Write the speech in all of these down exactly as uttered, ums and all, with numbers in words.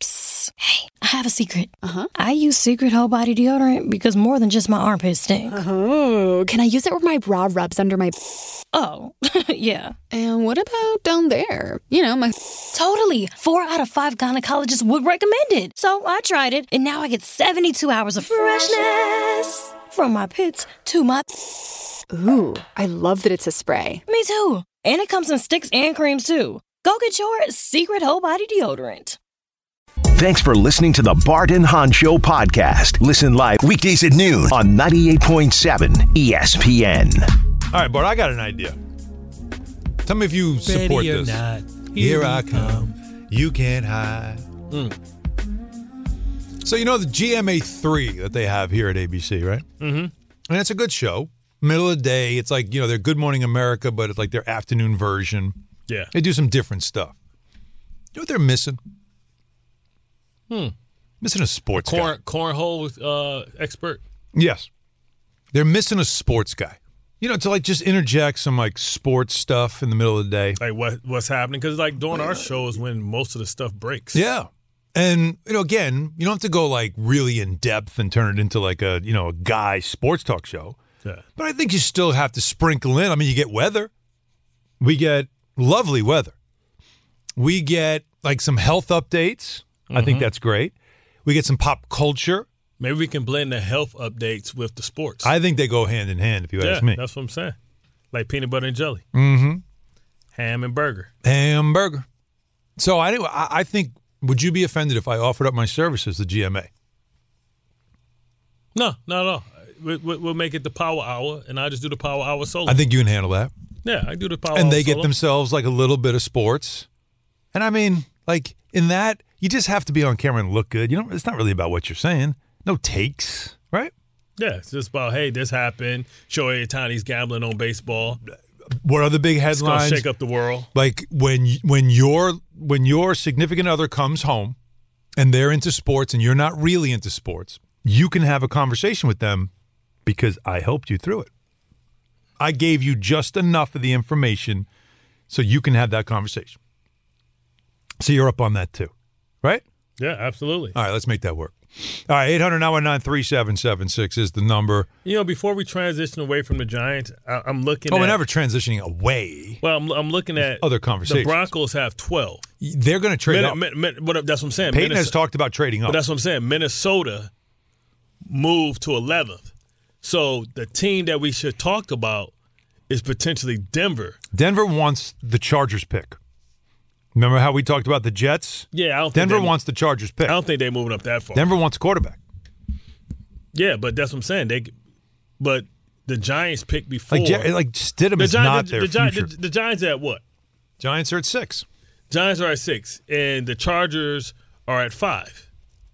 Psst. Hey, I have a secret. Uh-huh. I use Secret Whole Body Deodorant because more than just my armpits stink. Oh, can I use it where my bra rubs under my... Oh, yeah. And what about down there? You know, my... Totally. Four out of five gynecologists would recommend it. So I tried it, and now I get seventy-two hours of freshness. From my pits to my... Ooh, I love that it's a spray. Me too. And it comes in sticks and creams, too. Go get your Secret Whole Body Deodorant. Thanks for listening to the Bart and Hahn Show podcast. Listen live weekdays at noon on ninety-eight point seven E S P N. All right, Bart, I got an idea. Tell me if you support Ready or this. not, Here, here I we come. You can't hide. Mm. So you know the G M A three that they have here at A B C, right? Mm-hmm. And it's a good show. Middle of the day. It's like, you know, they're Good Morning America, but it's like their afternoon version. Yeah. They do some different stuff. You know what they're missing? Hmm. Missing a sports Corn, guy. cornhole uh, expert. Yes. They're missing a sports guy. You know, to like just interject some like sports stuff in the middle of the day. Like what what's happening? Because like during our show is when most of the stuff breaks. Yeah. And, you know, again, you don't have to go like really in depth and turn it into like a, you know, a guy sports talk show. Yeah. But I think you still have to sprinkle in. I mean, you get weather. We get lovely weather. We get like some health updates. Mm-hmm. I think that's great. We get some pop culture. Maybe we can blend the health updates with the sports. I think they go hand in hand, if you yeah, ask me. That's what I'm saying. Like peanut butter and jelly. Mm-hmm. Ham and burger. Hamburger. So anyway, I, I think, would you be offended if I offered up my services to G M A? No, not at all. We, we, we'll make it the power hour, and I'll just do the power hour solo. I think you can handle that. Yeah, I do the power and hour they solo. get themselves like a little bit of sports. And I mean, like in that, you just have to be on camera and look good. You know, it's not really about what you're saying. No takes, right? Yeah, it's just about, hey, this happened. Shohei Ohtani's gambling on baseball. What are the big It's headlines? gonna shake up the world. Like when when your when your significant other comes home and they're into sports and you're not really into sports, you can have a conversation with them because I helped you through it. I gave you just enough of the information so you can have that conversation. So you're up on that too, right? Yeah, absolutely. All right, let's make that work. All right, eight hundred nine one nine three seven seven six is the number. You know, before we transition away from the Giants, I, I'm looking Oh, at... we're never transitioning away. Well, I'm, I'm looking at... Other conversations. The Broncos have twelve. They're going to trade Min- up. Min- Min- but that's what I'm saying. Peyton Minnesota, has talked about trading up. But that's what I'm saying. Minnesota moved to eleventh. So the team that we should talk about is potentially Denver. Denver wants the Chargers pick. Remember how we talked about the Jets? Yeah, I don't Denver think they, wants the Chargers pick. I don't think they're moving up that far. Denver wants a quarterback. Yeah, but that's what I'm saying. They, but the Giants picked before. Like, like Stidham the is Gi- not the, their the, Gi- future. the, the Giants are at what? Giants are at six. Giants are at six, and the Chargers are at five.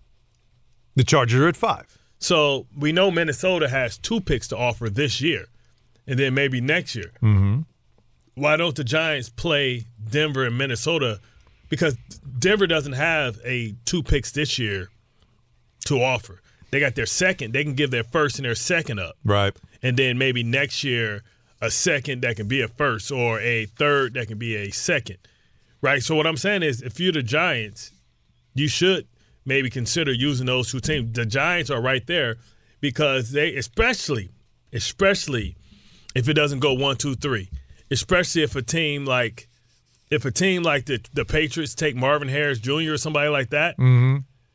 The Chargers are at five. So we know Minnesota has two picks to offer this year, and then maybe next year. Mm-hmm. Why don't the Giants play Denver and Minnesota? Because Denver doesn't have a two picks this year to offer. They got their second. They can give their first and their second up. Right. And then maybe next year a second that can be a first or a third that can be a second. Right? So what I'm saying is if you're the Giants, you should maybe consider using those two teams. The Giants are right there because they especially, especially if it doesn't go one, two, three, especially if a team like if a team like the, the Patriots take Marvin Harris Junior or somebody like that, mm-hmm.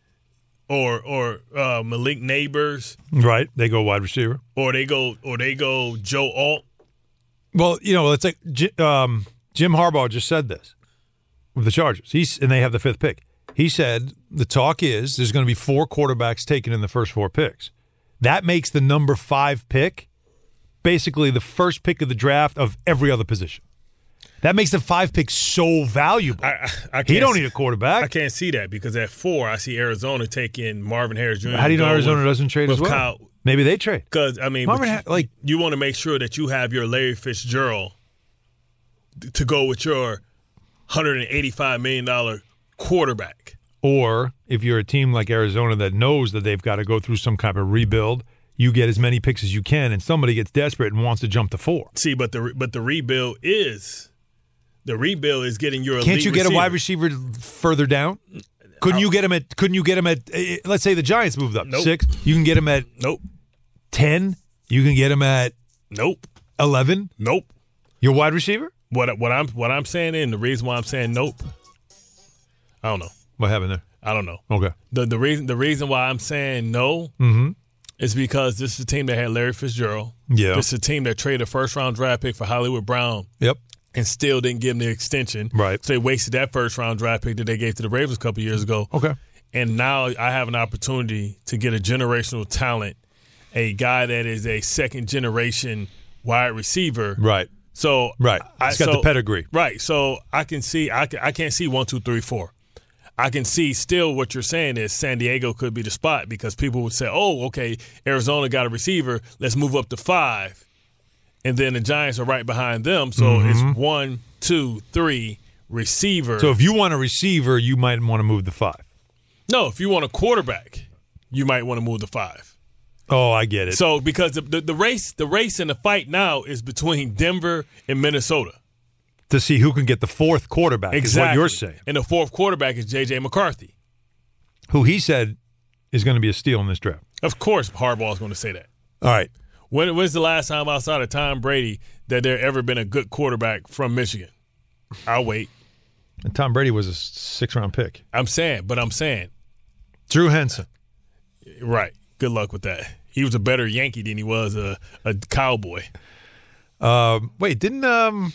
or or uh, Malik Neighbors, right? They go wide receiver, or they go or they go Joe Alt. Well, you know, it's like um, Jim Harbaugh just said this with the Chargers. He's and they have the fifth pick. He said the talk is there's going to be four quarterbacks taken in the first four picks. That makes the number five pick basically the first pick of the draft of every other position. That makes the five pick so valuable. I, I, I he don't see, need a quarterback. I can't see that because at four, I see Arizona taking Marvin Harris Junior How do you know Arizona with, doesn't trade as well? Kyle, Maybe they trade. Because I mean, Marvin, you, ha- like you want to make sure that you have your Larry Fitzgerald to go with your one hundred eighty-five million dollars quarterback. Or if you're a team like Arizona that knows that they've got to go through some kind of rebuild, you get as many picks as you can, and somebody gets desperate and wants to jump to four. See, but the but the rebuild is the rebuild is getting your. Can't elite you get receiver. a wide receiver further down? Couldn't you get him at? Couldn't you get him at? Uh, let's say the Giants moved up Nope. six. You can get him at Nope. ten. You can get him at Nope. eleven. Nope. Your wide receiver. What what I'm what I'm saying, and the reason why I'm saying nope, I don't know. What happened there? I don't know. Okay. The the reason the reason why I'm saying no Mm-hmm. is because this is a team that had Larry Fitzgerald. Yeah. This is a team that traded a first round draft pick for Hollywood Brown Yep. and still didn't give him the extension. Right. So they wasted that first round draft pick that they gave to the Ravens a couple years ago. Okay. And now I have an opportunity to get a generational talent, a guy that is a second generation wide receiver. Right. So Right. I, He's got so, the pedigree. Right. So I can see I, can, I can't see one, two, three, four. I can see still what you're saying is San Diego could be the spot because people would say, oh, okay, Arizona got a receiver. Let's move up to five. And then the Giants are right behind them. So Mm-hmm. it's one, two, three, receiver. So if you want a receiver, you might want to move the five. No, if you want a quarterback, you might want to move to five. Oh, I get it. So because the, the, the race the race and the fight now is between Denver and Minnesota. To see who can get the fourth quarterback Exactly. is what you're saying. And the fourth quarterback is J J. McCarthy. Who he said is going to be a steal in this draft. Of course Harbaugh is going to say that. All right. When, when's the last time outside of Tom Brady that there ever been a good quarterback from Michigan? I'll wait. And Tom Brady was a six-round pick. I'm saying, but I'm saying. Drew Henson. Right. Good luck with that. He was a better Yankee than he was a, a Cowboy. Um, wait, didn't um,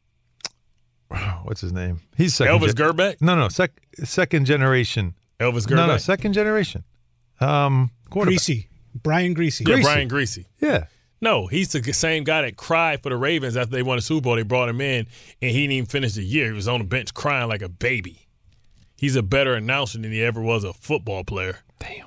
what's his name? He's second. Elvis gen- Gerbeck? No, no, sec- second generation. Elvis Gerbeck? No, no, second generation. Um, quarterback. Greasy. Brian Greasy. Yeah, Greasy. Brian Greasy. Yeah. No, he's the same guy that cried for the Ravens after they won the Super Bowl. They brought him in, and he didn't even finish the year. He was on the bench crying like a baby. He's a better announcer than he ever was a football player. Damn.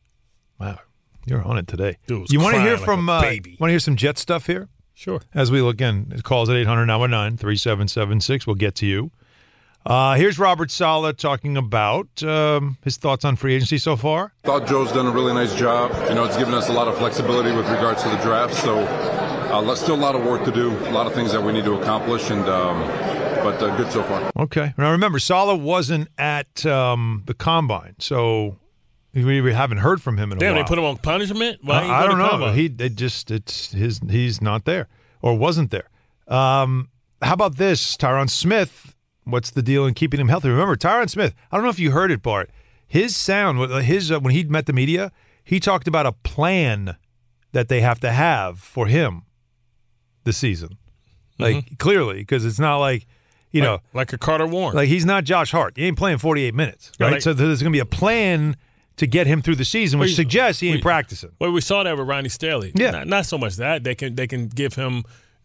Wow, you're on it today. Dude was you want to hear crying from? like a uh, baby. Want to hear some Jet stuff here? Sure. As we look in, it calls at eight hundred nine one nine three seven seven six. We'll get to you. Uh, here's Robert Saleh talking about um, his thoughts on free agency so far. Thought Joe's done a really nice job. You know, it's given us a lot of flexibility with regards to the draft. So, uh, still a lot of work to do, a lot of things that we need to accomplish, and um, but uh, good so far. Okay. Now remember, Saleh wasn't at um, the combine, so we, we haven't heard from him in a Damn, while. they put him on punishment? Why ain't he I, I go to don't know. combine? He they just it's his he's not there or wasn't there. Um, how about this, Tyron Smith? What's the deal in keeping him healthy? Remember, Tyron Smith, I don't know if you heard it, Bart. His sound, his uh, when he met the media, he talked about a plan that they have to have for him this season. Like, Mm-hmm. clearly, because it's not like, you like, know, like a Carter Warren. like he's not Josh Hart. He ain't playing forty-eight minutes, right? Like- so there's going to be a plan to get him through the season, which We- suggests he ain't we- practicing. Well, we saw that with Ronnie Stanley. Yeah. Not, not so much that. They can they can give him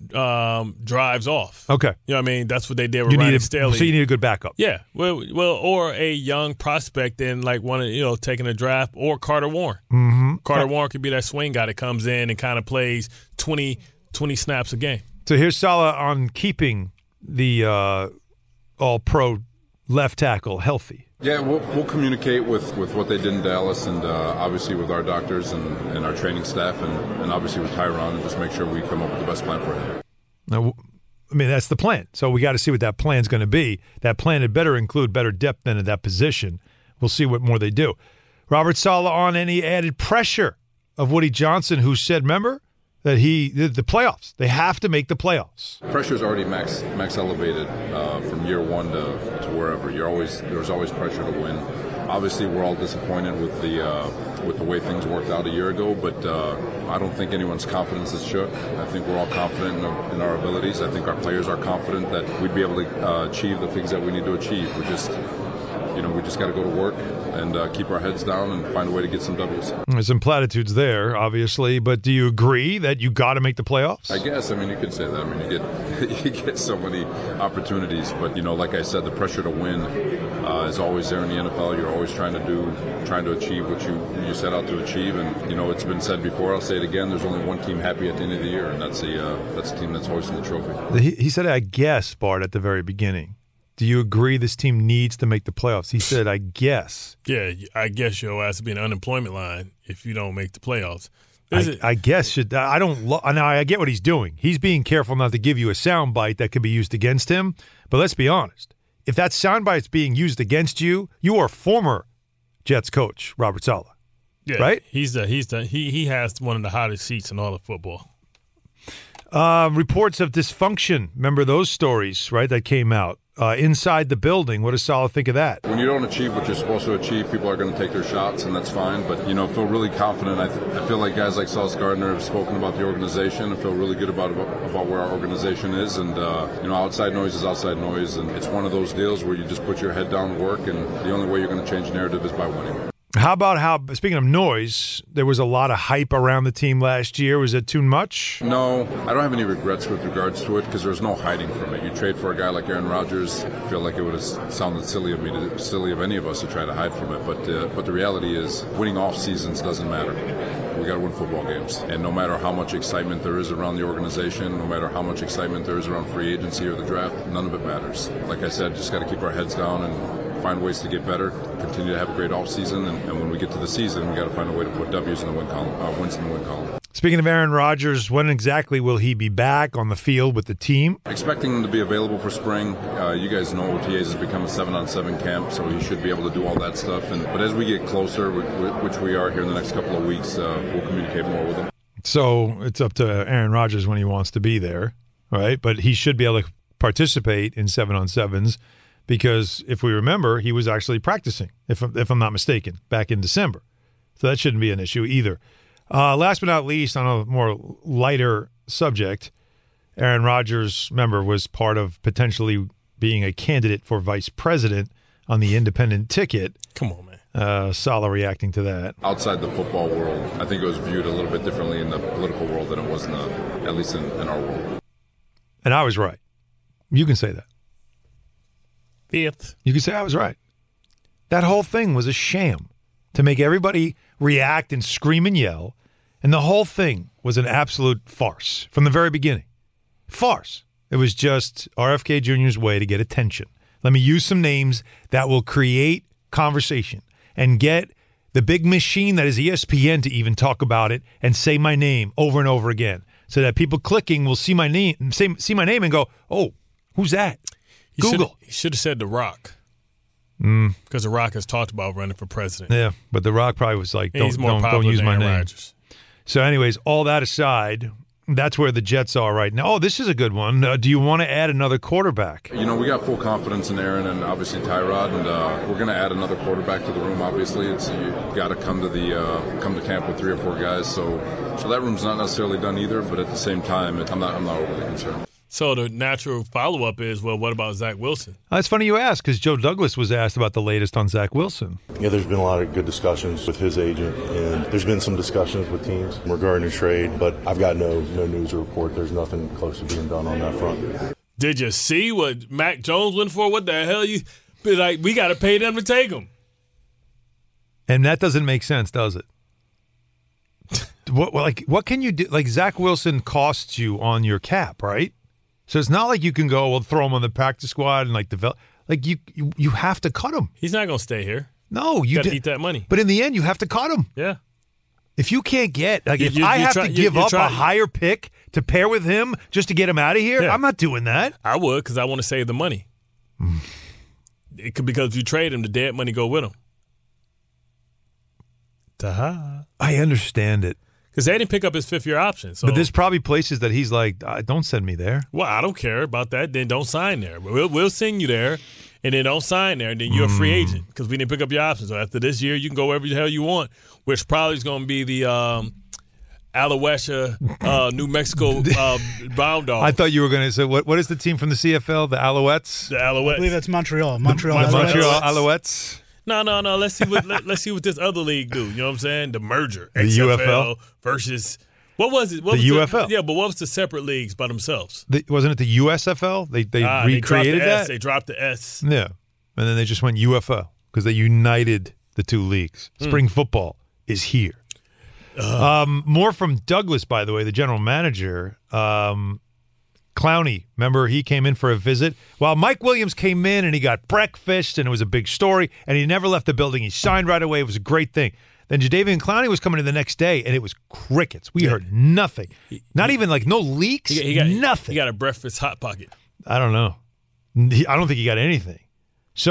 um, drives off. Okay. You know what I mean? That's what they did with You Ronnie need a, Stanley. so you need a good backup. Yeah, well, well, or a young prospect in like one of you know taking a draft, or Carter Warren. Mm-hmm. Carter Warren could be that swing guy that comes in and kind of plays twenty, twenty snaps a game. So here's Saleh on keeping the uh, all-pro left tackle healthy. Yeah, we'll, we'll communicate with, with what they did in Dallas, and uh, obviously with our doctors and, and our training staff, and, and obviously with Tyron, and just make sure we come up with the best plan for him. Now, I mean, that's the plan. So we got to see what that plan's going to be. That plan had better include better depth than at that position. We'll see what more they do. Robert Saleh on any added pressure of Woody Johnson, who said, remember, that he the, the playoffs. They have to make the playoffs. Pressure's already max max elevated uh, from year one to, to wherever. You're always there's always pressure to win. Obviously, we're all disappointed with the uh, with the way things worked out a year ago, but uh, I don't think anyone's confidence is shook. I think we're all confident in, in our abilities. I think our players are confident that we'd be able to uh, achieve the things that we need to achieve. We just, you know, we just got to go to work and uh, keep our heads down and find a way to get some W's. There's some platitudes there, obviously, but do you agree that you got to make the playoffs? I guess. I mean, you could say that. I mean, you get you get so many opportunities, but you know, like I said, the pressure to win uh, is always there in the N F L. You're always trying to do, trying to achieve what you you set out to achieve, and you know, it's been said before. I'll say it again. There's only one team happy at the end of the year, and that's the uh, that's the team that's hoisting the trophy. He, he said, I guess, Bart, at the very beginning. Do you agree this team needs to make the playoffs? He said, I guess. Yeah, I guess your ass will be an unemployment line if you don't make the playoffs. Is I, it, I guess should I don't lo- now I get what he's doing. He's being careful not to give you a soundbite that could be used against him. But let's be honest. If that soundbite's being used against you, you are former Jets coach, Robert Saleh. Yeah, right? He's the he's the he he has one of the hottest seats in all of football. Uh, reports of dysfunction. Remember those stories, right? That came out uh, inside the building. What does Saleh think of that? When you don't achieve what you're supposed to achieve, people are going to take their shots, and that's fine. But you know, feel really confident. I, th- I feel like guys like Sauce Gardner have spoken about the organization. I feel really good about about, about where our organization is, and uh, you know, outside noise is outside noise, and it's one of those deals where you just put your head down, work, and the only way you're going to change narrative is by winning. How about how, speaking of noise, there was a lot of hype around the team last year. Was it too much? No, I don't have any regrets with regards to it because there's no hiding from it. You trade for a guy like Aaron Rodgers, I feel like it would have sounded silly of me, to, silly of any of us to try to hide from it. But uh, but the reality is winning off seasons doesn't matter. We got to win football games. And no matter how much excitement there is around the organization, no matter how much excitement there is around free agency or the draft, none of it matters. Like I said, just got to keep our heads down and find ways to get better, continue to have a great offseason, and, and when we get to the season, we got to find a way to put W's in the win column, uh, wins in the win column. Speaking of Aaron Rodgers, when exactly will he be back on the field with the team? Expecting him to be available for spring. Uh, you guys know O T As has become a seven-on-seven camp, so he should be able to do all that stuff. And but as we get closer, which we are here in the next couple of weeks, uh, we'll communicate more with him. So it's up to Aaron Rodgers when he wants to be there, right? But he should be able to participate in seven-on-sevens. Because if we remember, he was actually practicing, if, if I'm not mistaken, back in December. So that shouldn't be an issue either. Uh, last but not least, on a more lighter subject, Aaron Rodgers, remember, was part of potentially being a candidate for vice president on the independent ticket. Come on, man. Uh, Saleh reacting to that. Outside the football world, I think it was viewed a little bit differently in the political world than it was in the, at least in, in our world. And I was right. You can say that. Fifth. You can say I was right. That whole thing was a sham to make everybody react and scream and yell. And the whole thing was an absolute farce from the very beginning. Farce. It was just R F K Junior's way to get attention. Let me use some names that will create conversation and get the big machine that is E S P N to even talk about it and say my name over and over again so that people clicking will see my name, say, see my name and go, oh, who's that? He Google. He should have said The Rock. Mm. Because The Rock has talked about running for president. Yeah, but The Rock probably was like, And don't, he's more don't, popular don't use than my Aaron name. Rodgers. So anyways, all that aside, that's where the Jets are right now. Oh, this is a good one. Uh, do you want to add another quarterback? You know, we got full confidence in Aaron and obviously Tyrod, and uh, we're going to add another quarterback to the room. Obviously, it's you got to come to the uh, come to camp with three or four guys. So, so that room's not necessarily done either. But at the same time, it, I'm not I'm not overly concerned. So the natural follow-up is, well, what about Zach Wilson? Uh, it's funny you ask because Joe Douglas was asked about the latest on Zach Wilson. Yeah, there's been a lot of good discussions with his agent, and there's been some discussions with teams regarding a trade, but I've got no no news to report. There's nothing close to being done on that front. Did you see what Mac Jones went for? What the hell? You be like, we got to pay them to take him. And that doesn't make sense, does it? what like what can you do? Like Zach Wilson costs you on your cap, right? So it's not like you can go, well, throw him on the practice squad and like develop. Like you, you, you have to cut him. He's not going to stay here. No, you got to did- eat that money. But in the end, you have to cut him. Yeah. If you can't get, like, You- if you- I you have try- to you- give you up try- a higher pick to pair with him just to get him out of here, Yeah. I'm not doing that. I would because I want to save the money. It could, because if you trade him, the dead money go with him. Ta-ha. I understand it. Because they didn't pick up his fifth-year option. So. But there's probably places that he's like, uh, don't send me there. Well, I don't care about that. Then don't sign there. But we'll, we'll send you there, and then don't sign there, and then you're a free agent because we didn't pick up your option. So after this year, you can go wherever the hell you want, which probably is going to be the um, Alouette, uh, New Mexico uh, Brown Dogs. I thought you were going to say, what? what is the team from the C F L, the Alouettes? the I believe Alouettes. that's Montreal. Montreal. Montreal. Alouettes. Montreal Alouettes? No, no, no. Let's see what let, let's see what this other league do. You know what I'm saying? The merger, The X F L U F L versus what was it? What The was U F L. yeah, but what was the separate leagues by themselves? The, wasn't it the U S F L? They they Ah, they dropped recreated the S. that? They dropped the S. Yeah. And then they just went U F L because they united the two leagues. Spring football is here. Um, more from Douglas, by the way, the general manager. Um, Clowney, remember he came in for a visit? While Mike Williams came in and he got breakfast and it was a big story and he never left the building. He signed right away. It was a great thing. Then Jadeveon Clowney was coming in the next day and it was crickets. We heard nothing. Not even like no leaks, He, he got nothing. He got a breakfast hot pocket. I don't know. He- I don't think he got anything. So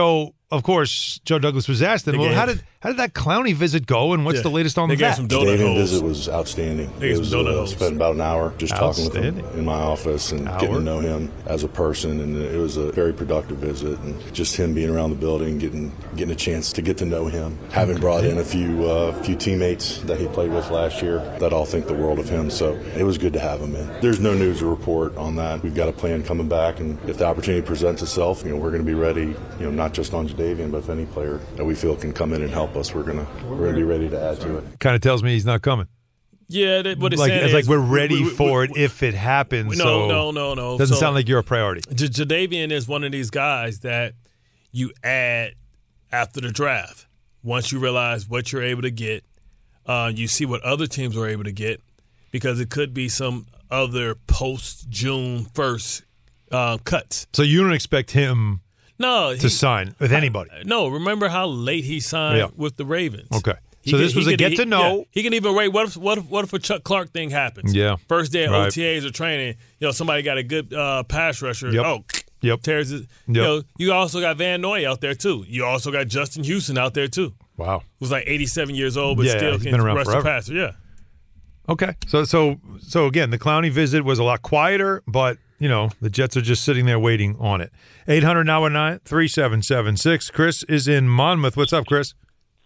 of course, Joe Douglas was asked, then, well, gave, how did how did that Clowney visit go, and what's yeah, the latest on they that? Some the Davian visit was outstanding. They it was uh, spent about an hour just talking with him in my office and hour. getting to know him as a person, and it was a very productive visit. And just him being around the building, getting getting a chance to get to know him, having brought in a few uh, few teammates that he played with last year that all think the world of him. So it was good to have him in. There's no news to report on that. We've got a plan coming back, and if the opportunity presents itself, you know, we're going to be ready. You know, not just on Jadeveon, but if any player that we feel can come in and help us, we're gonna we're gonna be ready to add to it. Kind of tells me he's not coming. Yeah, that, what it's like, saying it's is, like we're ready we, we, for we, it if it happens. No, so no, no, no. Doesn't so, sound like you're a priority. J- Jadeveon is one of these guys that you add after the draft. Once you realize what you're able to get, uh, you see what other teams are able to get, because it could be some other post-June first uh, cuts. So you don't expect him no, to he, sign with anybody? I, no, remember how late he signed yeah. with the Ravens. Okay. He so could, this was a could, get he, to know. Yeah, he can even rate. What if what if, what if a Chuck Clark thing happens? Yeah. First day of right. O T As or training, you know, somebody got a good uh, pass rusher. Yep. Oh, yep. tears it. Yep. You know, you also got Van Noy out there too. You also got Justin Houston out there too. Wow. Who's like eighty-seven years old, but yeah, still he's can been around rush the forever. passer. Yeah. Okay. So so so again, the Clowney visit was a lot quieter, but you know, the Jets are just sitting there waiting on it. eight hundred nine one nine three seven seven six. Chris is in Monmouth. What's up, Chris?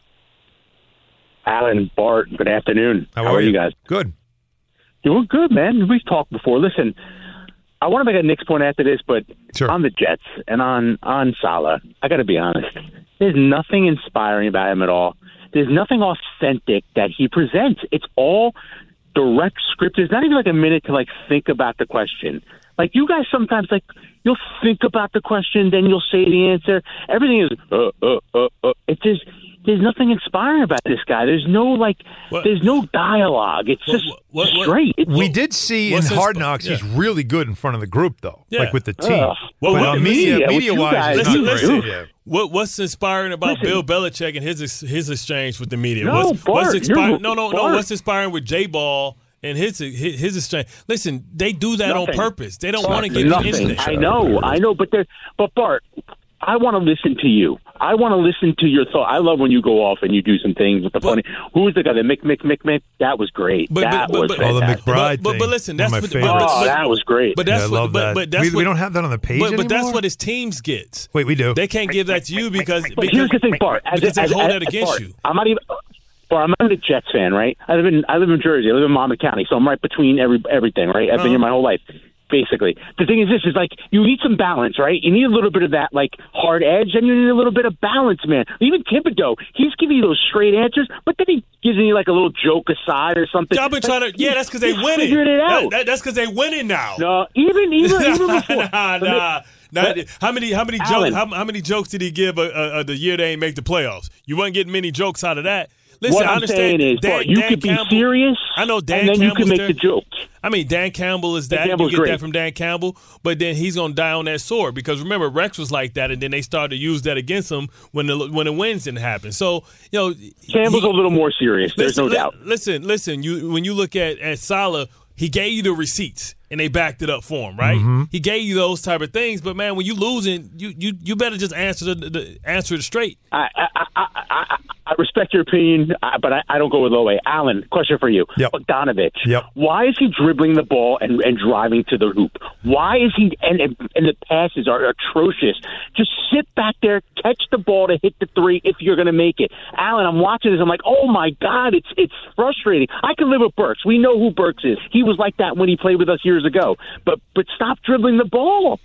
Alan, Bart, good afternoon. How, How are, are you? you guys? Good. Doing good, man. We've talked before. Listen, I want to make a Knicks point after this, but sure. on the Jets and on, on Salah, I got to be honest. There's nothing inspiring about him at all. There's nothing authentic that he presents. It's all direct script. There's not even like a minute to like think about the question. Like you guys sometimes like you'll think about the question, then you'll say the answer. Everything is uh uh uh uh. It's just there's nothing inspiring about this guy. There's no like what? there's no dialogue. It's what, just what, what, straight. It's, we did see in Hard Knocks yeah. he's really good in front of the group though, yeah. like with the team. Uh, well, but what, on media, media, media wise, guys, it's listen, not listen. great. Yeah. What what's inspiring about Listen. Bill Belichick and his his exchange with the media? No, what's, Bart, what's inspiring? you're- No, no, no. Bart. What's inspiring with J Ball and his his, his exchange? Listen, they do that Nothing. on purpose. They don't Bart, want to get you nothing. in there. I know, I know, but there, but Bart, I want to listen to you. I want to listen to your thought. I love when you go off and you do some things with the But- funny. Who was the guy? The Mick, Mick, Mick, Mick. That was great. But- that but- but- was but- Oh, the fantastic. McBride But- but- thing. but listen, One of that's my what- favorites. but- Oh, but- that was great. But that's yeah, I what. love but, that. but that's we, what, we don't have that on the page But, but that's anymore? what his teams gets. Wait, we do. They can't give that to you because But because, here's the thing, Bart. As, because they as, hold as, that as against Bart, you. I'm not even. Bart, I'm not a Jets fan, right? I live in I live in Jersey. I live in Monmouth County, so I'm right between every everything, right? I've been Uh-huh. here my whole life. Basically, the thing is, this is like you need some balance, right? You need a little bit of that, like hard edge, and you need a little bit of balance, man. Even Thibodeau, he's giving you those straight answers, but then he gives you like a little joke aside or something. I've been trying to. Yeah, that's because they He's winning. figured it out. That, that, that's because they winning now. No, even even even before. nah, nah. Nah, how many how many jokes Alan. how, how many jokes did he give uh, uh, the year they ain't make the playoffs? You wasn't getting many jokes out of that. Listen, What I I'm understand. saying is, Dan, Bart, you Dan could be Campbell, serious, I know Dan and then you Campbell's can make there. the jokes. I mean, Dan Campbell is that. Campbell's you get great. that from Dan Campbell, but then he's gonna die on that sword because remember Rex was like that, and then they started to use that against him when the when the wins didn't happen. So you know, Campbell's he, a little more serious. There's listen, no li- doubt. Listen, listen. You when you look at at Salah, he gave you the receipts and they backed it up for him, right? Mm-hmm. He gave you those type of things, but man, when you losing, you you you better just answer the, the answer it straight. I, I, I, I, I respect your opinion, uh, but I, I don't go with low way. Alan, question for you. Yep. Bogdanovich. Yep. Why is he dribbling the ball and, and driving to the hoop? Why is he and, and and the passes are atrocious? Just sit back there, catch the ball to hit the three if you're going to make it. Alan, I'm watching this. I'm like, oh my God, it's it's frustrating. I can live with Burks. We know who Burks is. He was like that when he played with us years ago. But but stop dribbling the ball.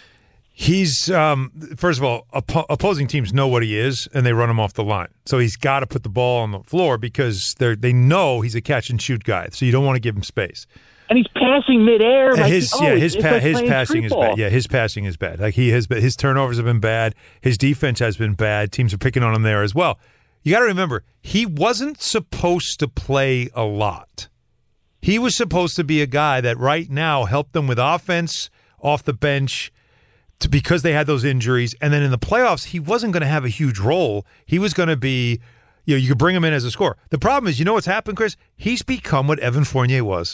He's um, first of all, oppo- opposing teams know what he is, and they run him off the line. So he's got to put the ball on the floor because they they know he's a catch and shoot guy. So you don't want to give him space. And he's passing midair. Like, his oh, yeah, it's- his it's pa- like his playing passing street is ball. bad. Yeah, his passing is bad. Like he has, his turnovers have been bad. His defense has been bad. Teams are picking on him there as well. You got to remember, he wasn't supposed to play a lot. He was supposed to be a guy that right now helped them with offense off the bench to, because they had those injuries. And then in the playoffs, he wasn't going to have a huge role. He was going to be, you know, you could bring him in as a scorer. The problem is, you know what's happened, Chris? He's become what Evan Fournier was.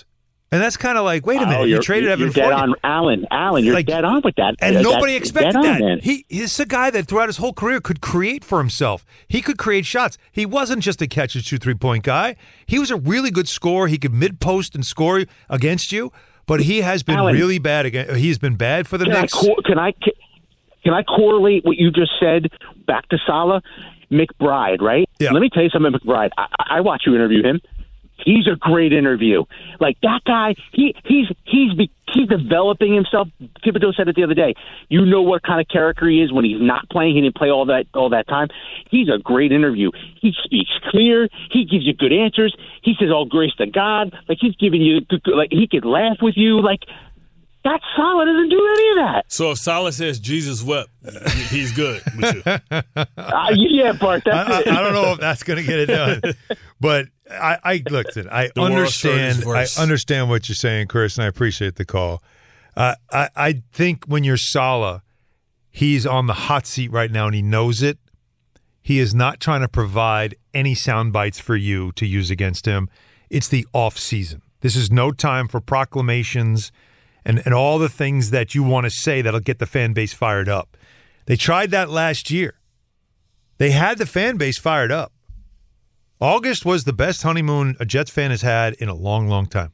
And that's kind of like, wait a minute, oh, you you're, traded you're Evan dead Fournier. on, Alan. Alan, you're Like, dead on with that. And Uh, nobody that's expected dead that. on, man. He He's a guy that throughout his whole career could create for himself. He could create shots. He wasn't just a catch and shoot three-point guy. He was a really good scorer. He could mid-post and score against you, but he has been Alan, really bad. Against, he's been bad for the can Knicks. I cor- can I can I correlate what you just said back to Salah? McBride, right? Yeah. Let me tell you something, McBride. I, I watch you interview him. He's a great interview. Like that guy, he he's he's be, he's developing himself. Thibodeau said it the other day. You know what kind of character he is when he's not playing. He didn't play all that all that time. He's a great interview. He speaks clear. He gives you good answers. He says all grace to God. Like he's giving you good, like he could laugh with you. Like that Salah doesn't do any of that. So if Salah says Jesus wept, he's good with you. uh, yeah, Bart. That's I, it. I, I don't know if that's going to get it done, but I, I listen. I The moral understand. story I is worse. understand what you're saying, Chris, and I appreciate the call. Uh, I I think when you're Salah, he's on the hot seat right now, and he knows it. He is not trying to provide any sound bites for you to use against him. It's the off season. This is no time for proclamations and, and all the things that you want to say that'll get the fan base fired up. They tried that last year. They had the fan base fired up. August was the best honeymoon a Jets fan has had in a long, long time.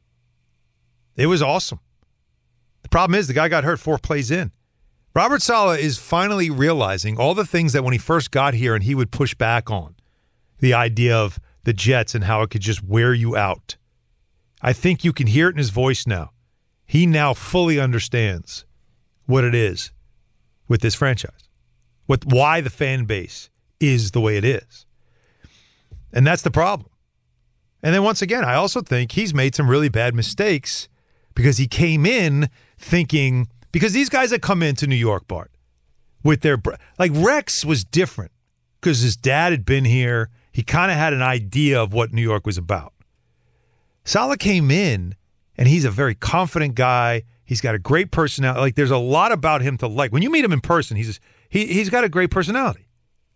It was awesome. The problem is the guy got hurt four plays in. Robert Saleh is finally realizing all the things that when he first got here and he would push back on, the idea of the Jets and how it could just wear you out. I think you can hear it in his voice now. He now fully understands what it is with this franchise, what why the fan base is the way it is. And that's the problem. And then once again, I also think he's made some really bad mistakes because he came in thinking, because these guys that come into New York, Bart, with their, like Rex was different because his dad had been here. He kind of had an idea of what New York was about. Saleh came in, and he's a very confident guy. He's got a great personality. Like, there's a lot about him to like. When you meet him in person, he's he he's got a great personality.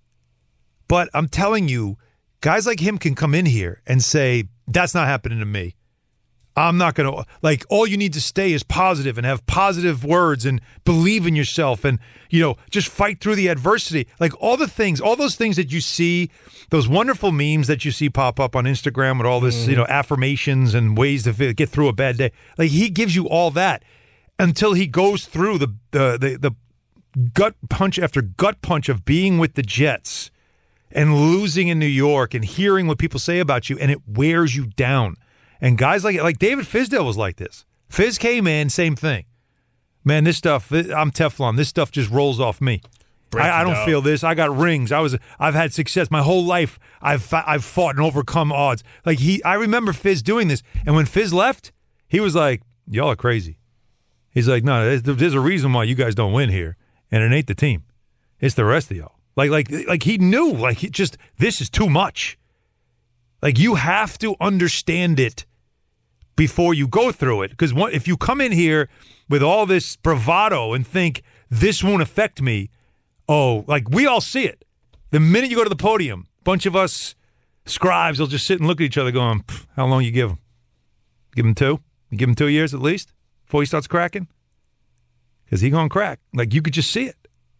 But I'm telling you, guys like him can come in here and say, that's not happening to me. I'm not going to, like, all you need to stay is positive and have positive words and believe in yourself and, you know, just fight through the adversity. Like, all the things, all those things that you see, those wonderful memes that you see pop up on Instagram with all this, mm. you know, affirmations and ways to get through a bad day. Like, he gives you all that until he goes through the the the, the gut punch after gut punch of being with the Jets and losing in New York and hearing what people say about you, and it wears you down. And guys like like David Fizdale was like this. Fizz came in, same thing. Man, this stuff, I'm Teflon. This stuff just rolls off me. I, I don't feel this. I got rings. I was, I've had success my whole life. I've, I've fought and overcome odds. Like he, I remember Fizz doing this. And when Fizz left, he was like, "Y'all are crazy." He's like, "No, there's, there's a reason why you guys don't win here, and it ain't the team. It's the rest of y'all." Like, like, like he knew. Like, he just this is too much. Like, you have to understand it before you go through it. Because if you come in here with all this bravado and think this won't affect me, oh, like we all see it. The minute you go to the podium, a bunch of us scribes will just sit and look at each other going, how long you give him? Give him two? You give him two years at least before he starts cracking? Because he going to crack. Like, you could just see it.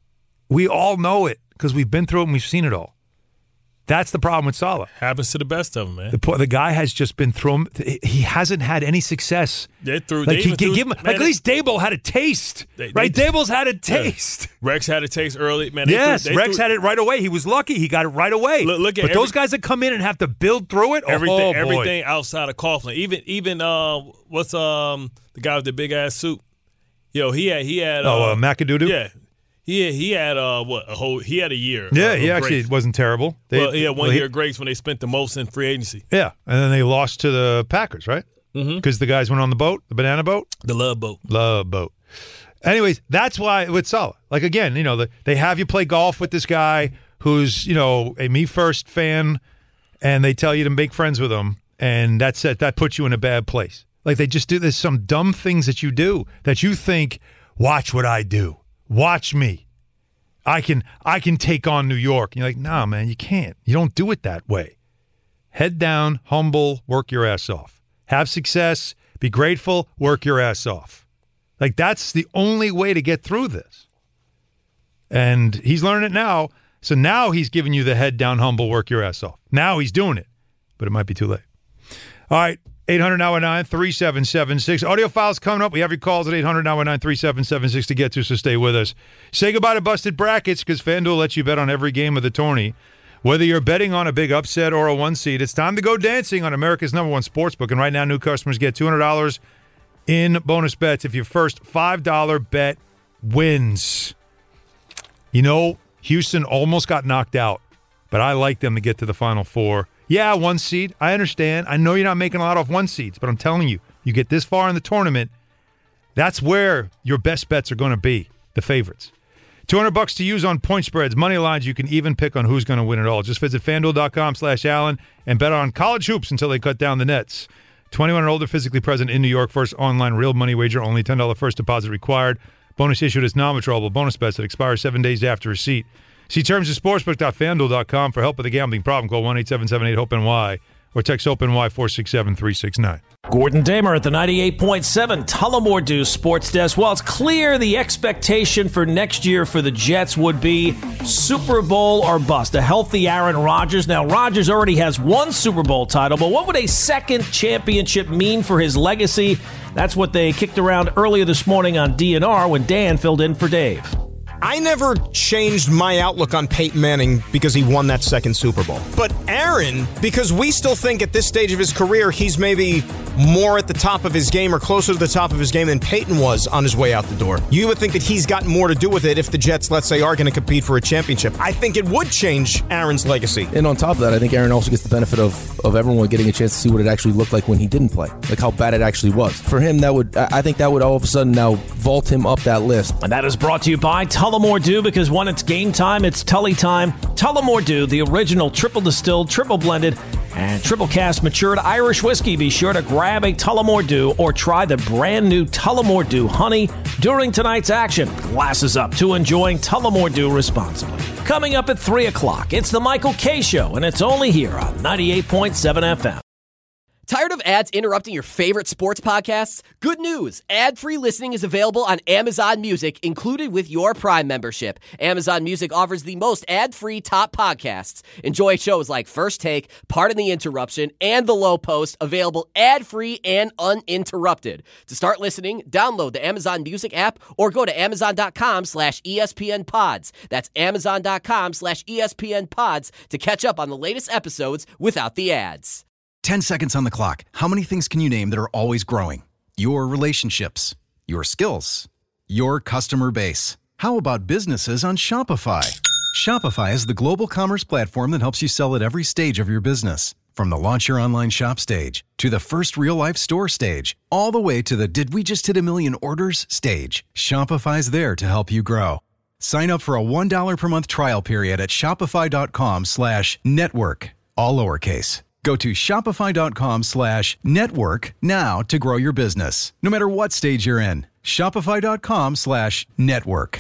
We all know it because we've been through it and we've seen it all. That's the problem with Saleh. Happens to the best of them, man. The, the guy has just been thrown. He hasn't had any success. They threw, like, they he, even threw, give him, man, like at least Daboll had a taste, they, right? They, Daboll's had a taste. Yeah. Rex had a taste early, man. They yes, threw, Rex threw, had it right away. He was lucky; he got it right away. Look, look at but every, those guys that come in and have to build through it, everything, oh boy. everything outside of Coughlin, even even uh, what's um the guy with the big ass suit? Yo, he had he had oh uh, uh, McAdoo. Yeah. He he had uh what a whole he had a year. Yeah, uh, he actually grace. wasn't terrible. They, well, he had one well, year he, grace when they spent the most in free agency. Yeah, and then they lost to the Packers, right? Because mm-hmm. the guys went on the boat, the banana boat, the love boat, love boat. Anyways, that's why with Saleh, like again, you know, the, they have you play golf with this guy who's you know a me first fan, and they tell you to make friends with him, and that's it. That puts you in a bad place. Like they just do. There's some dumb things that you do that you think, watch what I do, watch me. I can I can take on New York. And you're like, nah, man, you can't. You don't do it that way. Head down, humble, work your ass off. Have success, Be grateful, work your ass off. Like, that's the only way to get through this. And he's learning it now. So now he's giving you the head down, humble, work your ass off. Now he's doing it, but it might be too late. All right, eight hundred nine one nine three seven seven six. Audio files coming up. We have your calls at eight hundred nine one nine three seven seven six to get to, so stay with us. Say goodbye to busted brackets because FanDuel lets you bet on every game of the tourney. Whether you're betting on a big upset or a one seed, it's time to go dancing on America's number one sportsbook. And right now, new customers get two hundred dollars in bonus bets if your first five dollar bet wins. You know, Houston almost got knocked out, but I like them to get to the Final Four. Yeah, one seed. I understand. I know you're not making a lot off one seeds, but I'm telling you, you get this far in the tournament, that's where your best bets are going to be, the favorites. two hundred bucks to use on point spreads, money lines. You can even pick on who's going to win it all. Just visit FanDuel.com slash Allen and bet on college hoops until they cut down the nets. twenty-one and older, physically present in New York. First online real money wager, only ten dollars first deposit required. Bonus issued as non-withdrawable bonus bets that expire seven days after receipt. See terms at sportsbook dot fanduel dot com for help with a gambling problem. Call one eight seven seven eight hope N Y or text HOPE-NY four six seven three six nine. Gordon Damer at the ninety-eight point seven Tullamore Dew Sports Desk. Well, it's clear the expectation for next year for the Jets would be Super Bowl or bust. A healthy Aaron Rodgers. Now, Rodgers already has one Super Bowl title, but what would a second championship mean for his legacy? That's what they kicked around earlier this morning on D N R when Dan filled in for Dave. I never changed my outlook on Peyton Manning because he won that second Super Bowl. But Aaron, because we still think at this stage of his career, he's maybe more at the top of his game or closer to the top of his game than Peyton was on his way out the door. You would think that he's got more to do with it if the Jets, let's say, are going to compete for a championship. I think it would change Aaron's legacy. And on top of that, I think Aaron also gets the benefit of, of everyone getting a chance to see what it actually looked like when he didn't play, like how bad it actually was. For him, that would I think that would all of a sudden now vault him up that list. And that is brought to you by Tullamore Dew, because when it's game time, it's Tully time. Tullamore Dew, the original triple distilled, triple blended, and triple cast matured Irish whiskey. Be sure to grab a Tullamore Dew or try the brand new Tullamore Dew Honey during tonight's action. Glasses up to enjoying Tullamore Dew responsibly. Coming up at three o'clock, it's the Michael K. Show, and it's only here on ninety-eight point seven F M. Tired of ads interrupting your favorite sports podcasts? Good news! Ad-free listening is available on Amazon Music, included with your Prime membership. Amazon Music offers the most ad-free top podcasts. Enjoy shows like First Take, Pardon the Interruption, and The Low Post, available ad-free and uninterrupted. To start listening, download the Amazon Music app or go to amazon.com slash ESPN pods. That's amazon.com slash ESPN pods to catch up on the latest episodes without the ads. ten seconds on the clock. How many things can you name that are always growing? Your relationships, your skills, your customer base. How about businesses on Shopify? Shopify is the global commerce platform that helps you sell at every stage of your business. From the launch your online shop stage, to the first real-life store stage, all the way to the did we just hit a million orders stage. Shopify's there to help you grow. Sign up for a one dollar per month trial period at shopify.com slash network, all lowercase. Go to shopify.com slash network now to grow your business. No matter what stage you're in, shopify.com slash network.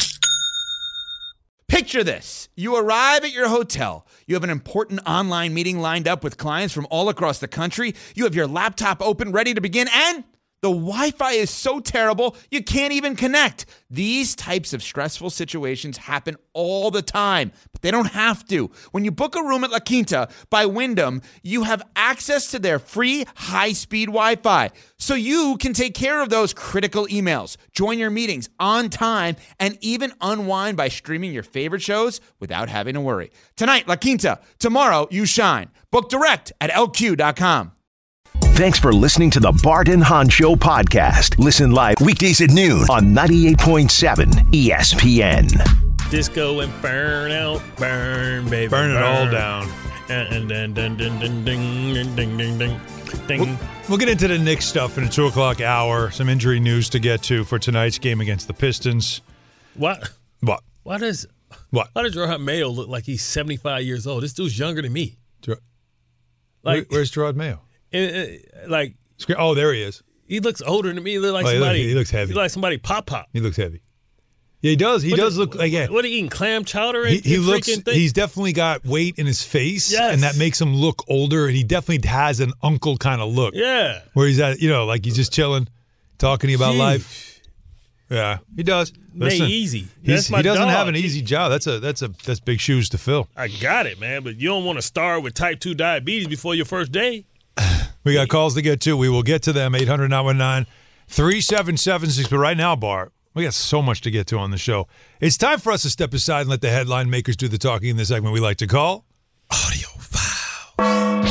Picture this. You arrive at your hotel. You have an important online meeting lined up with clients from all across the country. You have your laptop open, ready to begin, and the Wi-Fi is so terrible, you can't even connect. These types of stressful situations happen all the time, but they don't have to. When you book a room at La Quinta by Wyndham, you have access to their free high-speed Wi-Fi, so you can take care of those critical emails, join your meetings on time, and even unwind by streaming your favorite shows without having to worry. Tonight, La Quinta. Tomorrow, you shine. Book direct at L Q dot com. Thanks for listening to the Bart and Hahn Show podcast. Listen live weekdays at noon on ninety-eight point seven E S P N. Disco and burn out, burn, baby. Burn it all down. And then, ding, ding, ding, ding, ding, ding, ding, ding. We'll, we'll get into the Knicks stuff in the two o'clock hour. Some injury news to get to for tonight's game against the Pistons. What? What? Why does what? Why does Gerard Mayo look like he's seventy-five years old? This dude's younger than me. Ger- like, Where, where's Gerard Mayo? It, it, like oh, there he is. He looks older than me. He looks like oh, he somebody. Looks, he looks heavy. He looks like somebody pop pop. He looks heavy. Yeah, he does. He What does the- look like yeah. What are he eating? Clam chowder? He, And, he and looks. freaking thing? He's definitely got weight in his face, Yes. and that makes him look older. And he definitely has an uncle kind of look. Yeah. Where he's at, you know, like he's just chilling, talking to you about Jeez. life. Yeah, he does. Made Listen, easy. he's- That's my he doesn't dog. have an easy job. That's a that's a that's big shoes to fill. I got it, man. But you don't want to start with type two diabetes before your first day. We got calls to get to. We will get to them. eight hundred nine one nine three seven seven six. But right now, Bart, we got so much to get to on the show. It's time for us to step aside and let the headline makers do the talking in the segment we like to call Audio File.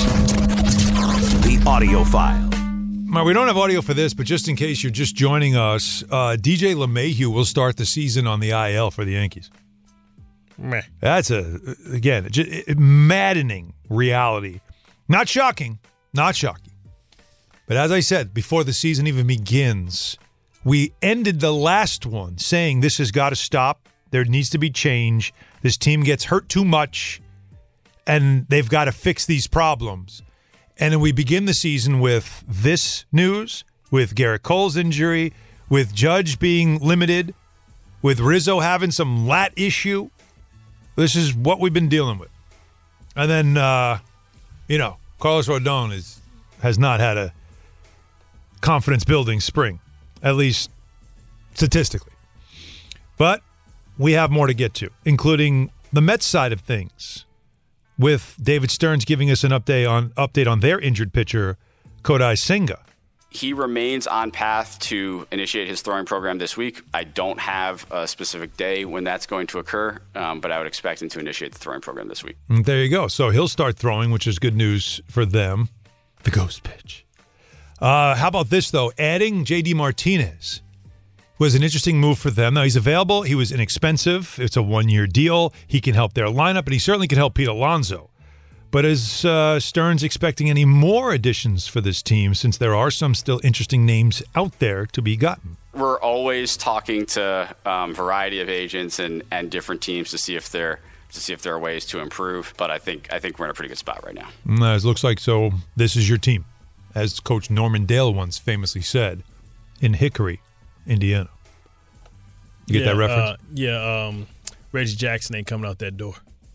The Audio File. Now, we don't have audio for this, but just in case you're just joining us, uh, D J LeMahieu will start the season on the I L for the Yankees. Meh. That's a, again, j- maddening reality. Not shocking. Not shocking. But as I said, before the season even begins, we ended the last one saying this has got to stop. There needs to be change. This team gets hurt too much, and they've got to fix these problems. And then we begin the season with this news, with Garrett Cole's injury, with Judge being limited, with Rizzo having some lat issue. This is what we've been dealing with. And then, uh, you know, Carlos Rodon is, has not had a confidence-building spring, at least statistically. But we have more to get to, including the Mets side of things, with David Stearns giving us an update on update on their injured pitcher, Kodai Senga. He remains on path to initiate his throwing program this week. I don't have a specific day when that's going to occur, um, but I would expect him to initiate the throwing program this week. And there you go. So he'll start throwing, which is good news for them. The ghost pitch. Uh, how about this, though? Adding J D Martinez was an interesting move for them. Now, he's available. He was inexpensive. It's a one-year deal. He can help their lineup, and he certainly can help Pete Alonso. But is uh, Stearns expecting any more additions for this team, since there are some still interesting names out there to be gotten? We're always talking to a um, variety of agents and, and different teams to see if there to see if there are ways to improve. But I think I think we're in a pretty good spot right now. Mm, it looks like so. This is your team, as Coach Norman Dale once famously said, in Hickory, Indiana. You get yeah, that reference? Uh, yeah, um, Reggie Jackson ain't coming out that door.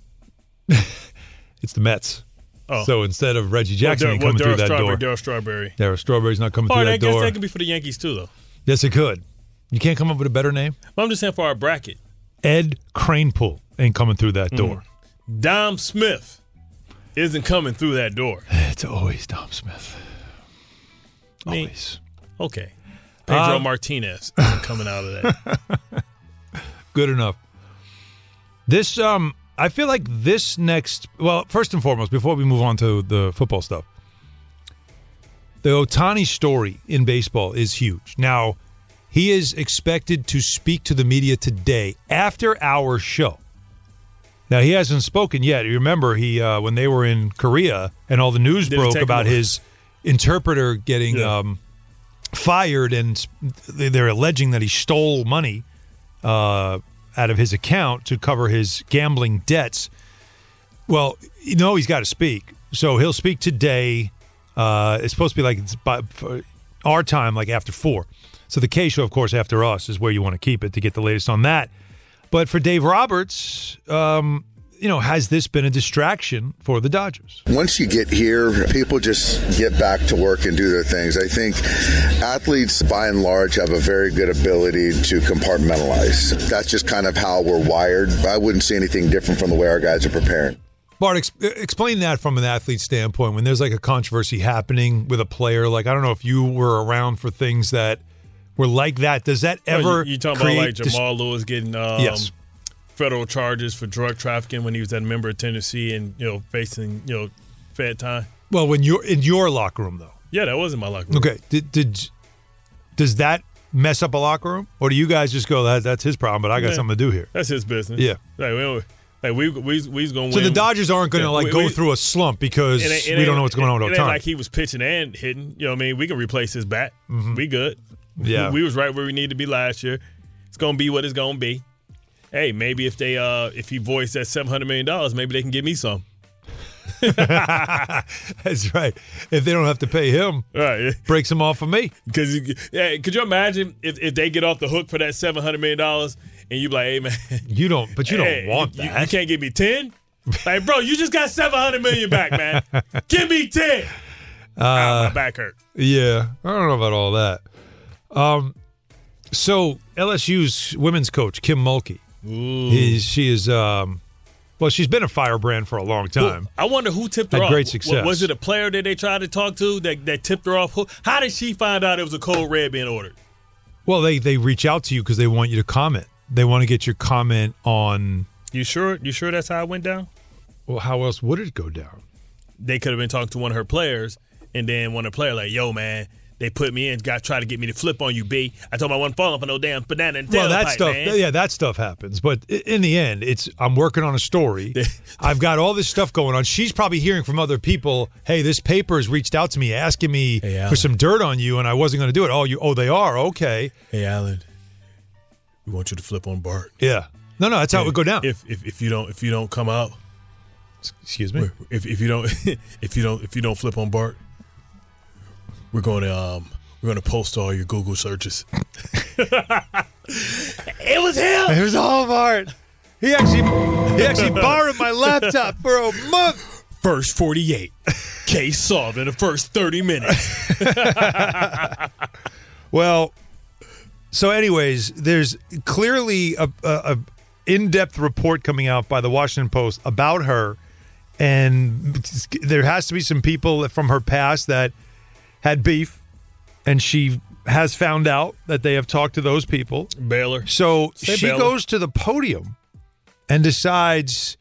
It's the Mets. Oh. So instead of Reggie Jackson well, ain't coming well, through that Strawberry, door. Darryl Strawberry. Darryl Strawberry's not coming Oh, through I that guess door. that could be for the Yankees too, though. Yes, it could. You can't come up with a better name? Well, I'm just saying for our bracket. Ed Kranepool ain't coming through that door. Mm. Dom Smith isn't coming through that door. It's always Dom Smith. Always. Okay. Pedro Um, Martinez isn't coming out of that. Good enough. This, um, I feel like this next, well, first and foremost, before we move on to the football stuff, the Ohtani story in baseball is huge. Now, he is expected to speak to the media today after our show. Now, he hasn't spoken yet. You remember, he uh, when they were in Korea and all the news Didn't broke take about him. his interpreter getting Yeah. um, fired, and they're alleging that he stole money uh, out of his account to cover his gambling debts. Well, you know he's got to speak. So he'll speak today. Uh, it's supposed to be like it's by, for our time, like after four. So the K show, of course, after us is where you want to keep it to get the latest on that. But for Dave Roberts, um, you know, has this been a distraction for the Dodgers? Once you get here, people just get back to work and do their things. I think athletes, by and large, have a very good ability to compartmentalize. That's just kind of how we're wired. I wouldn't see anything different from the way our guys are preparing. Bart, ex- explain that from an athlete standpoint. When there's like a controversy happening with a player, like I don't know if you were around for things that were like that. Does that ever Oh, you, you talking create about like dis- Jamal Lewis getting um, Yes. federal charges for drug trafficking when he was at a member of Tennessee and, you know, facing, you know, Fed time? Well, when you're in your locker room, though. Yeah, that wasn't my locker room. Okay. Did, did does that mess up a locker room, or do you guys just go, that that's his problem, but I got Yeah. something to do here? That's his business. Yeah. Like, we, don't- like we we we's gonna So win. the Dodgers aren't going to Yeah, like we- go we- through a slump because it ain't- it we ain't- don't know what's going on it, with it ain't Ohtani. like he was pitching and hitting. You know what I mean? We can replace his bat. Mhm. We good. Yeah. we was right where we need to be last year. It's gonna be what it's gonna be. Hey, maybe if they uh if he voiced that seven hundred million dollars, maybe they can give me some. That's right. If they don't have to pay him, right, breaks him off of me. Because yeah, could you imagine if, if they get off the hook for that seven hundred million dollars and you be like, hey, man. You don't, but you hey, don't want you, that. You can't give me ten? Like, bro, you just got seven hundred million dollars back, man. Give me ten. Uh, ah, my back hurt. Yeah, I don't know about all that. Um, so L S U's women's coach, Kim Mulkey, is, she is, um, well, she's been a firebrand for a long time. Well, I wonder who tipped her Had off. great success. Was it a player that they tried to talk to that, that tipped her off? Who, how did she find out it was a code red being ordered? Well, they, they reach out to you because they want you to comment. They want to get your comment on. You sure? You sure that's how it went down? Well, how else would it go down? They could have been talking to one of her players, and then one of the players like, yo, man, they put me in, got try to get me to flip on you, B. I told them I wasn't falling for no damn banana and Well, that tailpipe, stuff, man. yeah, that stuff happens. But in the end, it's I'm working on a story. I've got all this stuff going on. She's probably hearing from other people, hey, this paper has reached out to me asking me hey, for some dirt on you, and I wasn't going to do it. Oh, you? Oh, they are? Okay. Hey, Alan, we want you to flip on Bart. Yeah. No, no, that's how hey, it would go down. If, if if you don't if you don't come out, excuse me. If if you don't if you don't if you don't flip on Bart, we're going to um we're going to post all your Google searches. It was him. It was all Bart. He actually he actually borrowed my laptop for a month. First forty-eight. Case solved in the first thirty minutes. Well, so anyways, there's clearly a, a, a in-depth report coming out by the Washington Post about her, and there has to be some people from her past that had beef, and she has found out that they have talked to those people. Baylor. So Say she Baylor. goes to the podium and decides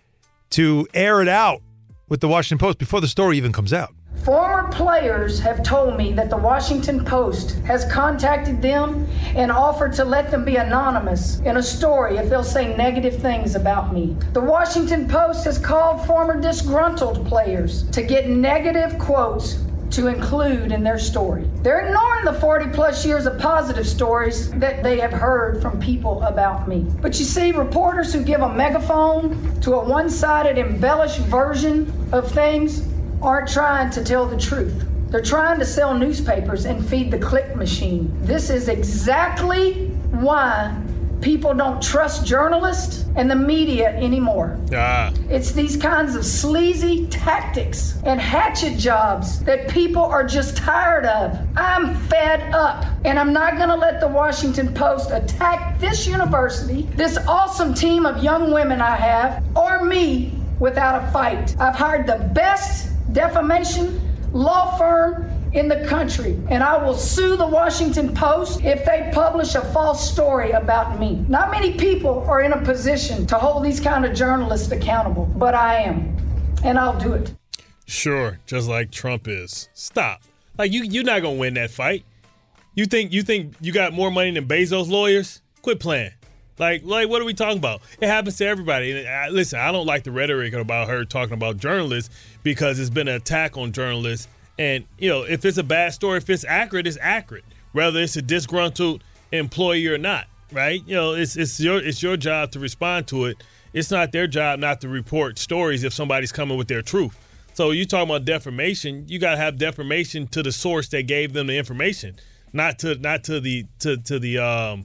to air it out with the Washington Post before the story even comes out. Former players have told me that the Washington Post has contacted them and offered to let them be anonymous in a story if they'll say negative things about me. The Washington Post has called former disgruntled players to get negative quotes to include in their story. They're ignoring the forty plus years of positive stories that they have heard from people about me. But you see, reporters who give a megaphone to a one-sided embellished version of things aren't trying to tell the truth. They're trying to sell newspapers and feed the click machine. This is exactly why people don't trust journalists and the media anymore. Ah. It's these kinds of sleazy tactics and hatchet jobs that people are just tired of. I'm fed up, and I'm not going to let the Washington Post attack this university, this awesome team of young women I have, or me without a fight. I've hired the best defamation law firm in the country, and I will sue the Washington Post if they publish a false story about me. Not many people are in a position to hold these kind of journalists accountable, but I am, and I'll do it. Sure, just like Trump is. Stop. Like you, you're not gonna win that fight. You think you think you got more money than Bezos' lawyers? Quit playing. Like, like, what are we talking about? It happens to everybody. And I, listen, I don't like the rhetoric about her talking about journalists because it's been an attack on journalists. And, you know, if it's a bad story, if it's accurate, it's accurate, whether it's a disgruntled employee or not, right? You know, it's it's your it's your job to respond to it. It's not their job not to report stories if somebody's coming with their truth. So you talking about defamation, you got to have defamation to the source that gave them the information, not to not to the to to the um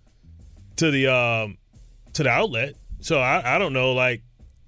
to the um to the outlet. So I, I don't know, like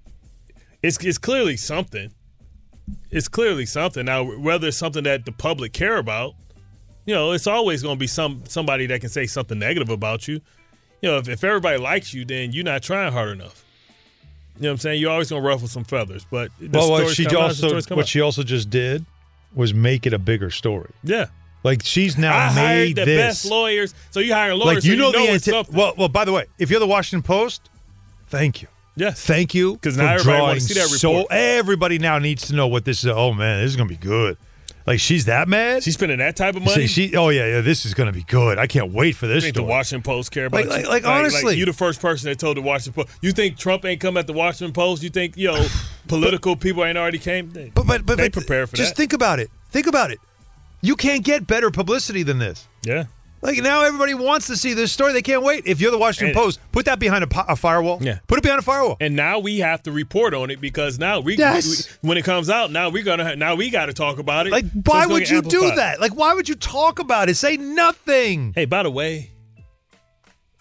it's it's clearly something. It's clearly something. Now, whether it's something that the public care about, you know, it's always going to be some somebody that can say something negative about you. You know, if, if everybody likes you, then you're not trying hard enough. You know what I'm saying? You're always going to ruffle some feathers. But the Well, what stories she come out, the also stories come what out. she also just did was make it a bigger story. Yeah. Like she's now I made hired the this. best lawyers. So you hire lawyers Like you so know, you know the it's anti- something. well, well. By the way, if you're the Washington Post, thank you. Yes. Thank you. Because for now everybody drawing wants to see that so report. everybody now needs to know what this is. Oh man, this is gonna be good. Like she's that mad. She's spending that type of See, money. she. Oh yeah, yeah. This is gonna be good. I can't wait for You this think the story. Washington Post care about Like- you? like- like, honestly. you the first person that told the Washington Post. You think Trump ain't come at the Washington Post? You think you know political people ain't already came? They, But but but, they but prepare for just that. think about it. Think about it. You can't get better publicity than this. Yeah. Like now, everybody wants to see this story. They can't wait. If you're the Washington And- Post, put that behind a, po- a firewall. Yeah. Put it behind a firewall. And now we have to report on it because now we, Yes. we when it comes out, now we're gonna now we got to talk about it. Like, So why it's gonna would get you do amplified. that? Like, why would you talk about it? Say nothing. Hey, by the way,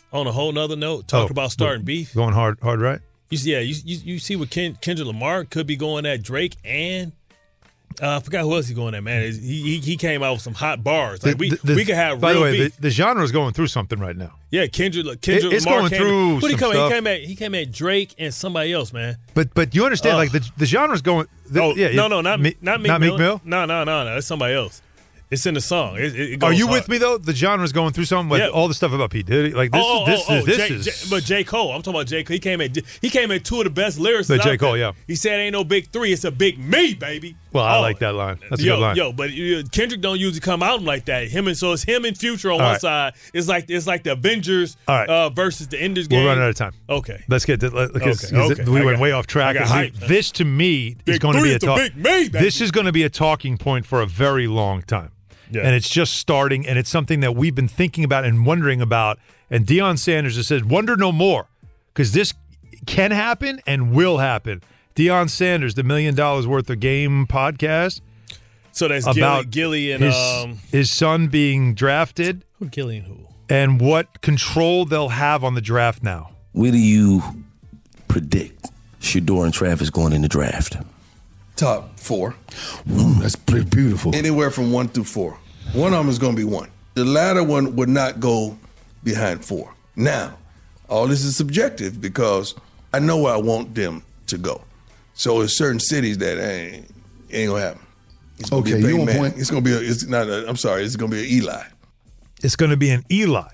on a whole nother note, talk Oh, about starting beef. Going hard, hard right? You see, yeah, you, you you see what Ken, Kendrick Lamar could be going at Drake and uh, I forgot who else he going at, man. He, he he came out with some hot bars. Like we The- the- we could have By real the way, beef. the, the genre is going through something right now. Yeah, Kendrick Kendrick It- it's Lamar going came through at, what he some come at? stuff. He came at he came at Drake and somebody else, man. But but you understand, Oh. like the the genre's going. The, oh yeah, no it- no not Me- not Meek not Mill. Meek Mill. No no no no. It's somebody else. It's in the song. It, it, it Are goes you hard. with me though? The genre's going through something with Yeah. all the stuff about P Diddy. Like this oh, is this oh, oh, is this J, is. J, but J Cole, I'm talking about J Cole. He came at he came at two of the best lyrics. But J. Cole, yeah. He said, "Ain't no big three, it's a big me, baby." Well, I Oh, like that line. That's a yo, good line. Yo, but uh, Kendrick don't usually come out like that. Him and so it's him and Future on All one right. side. It's like it's like the Avengers All right. uh, versus the Enders game. We're running out of time. Okay. Let's get to, let- because Okay, because okay. we I went got- way off track. I got And we- hyped. this to me is Big going to three, be a it's a talk. big me, baby. This is going to be a talking point for a very long time. Yeah. And it's just starting, and it's something that we've been thinking about and wondering about. And Deion Sanders has said, "Wonder no more," because this can happen and will happen. Deion Sanders, the Million Dollars Worth of Game podcast. So that's about Gilly, Gilly and his, um, his son being drafted who Gilly and who? and what control they'll have on the draft now. Where do you predict Shador and Travis going in the draft? Top four. Mm, that's pretty beautiful. Anywhere from one through four. One of them is going to be one. The latter one would not go behind four. Now, all this is subjective because I know where I want them to go. So there's certain cities that ain't, ain't going to happen. It's gonna Okay, be a you Peyton on Manning. point. It's going to be a, it's not a, I'm sorry, it's going to be an Eli. It's going to be an Eli.